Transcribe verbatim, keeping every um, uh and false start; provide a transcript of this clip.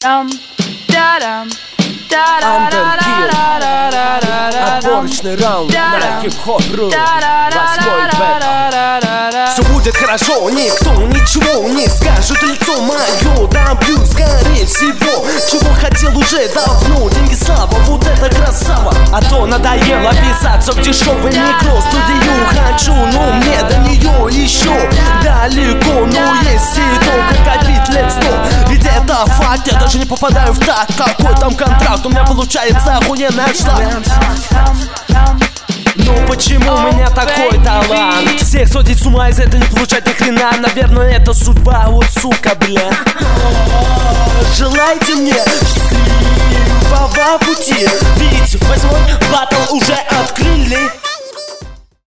Андеркил, отборочный раунд на хип-хоп-ру, восьмой бета. Все будет хорошо, никто ничего не скажет, лицо мое добьюсь, скорее всего. Чего хотел уже давно, деньги, слава, вот это красава. А то надоело писаться в дешевый микро. Студию хочу, но мне до нее еще далеко. Но если только копить лет сто, ведь это факт, я даже не попадаю в так. Какой там контракт, у меня получается охуенная шла. Ну почему у меня такой талант? Всех сводить с ума из этого не получать ни хрена. Наверное, это судьба, вот сука, бля. Желайте мне счастливого пути, ведь восьмой батл уже открыли.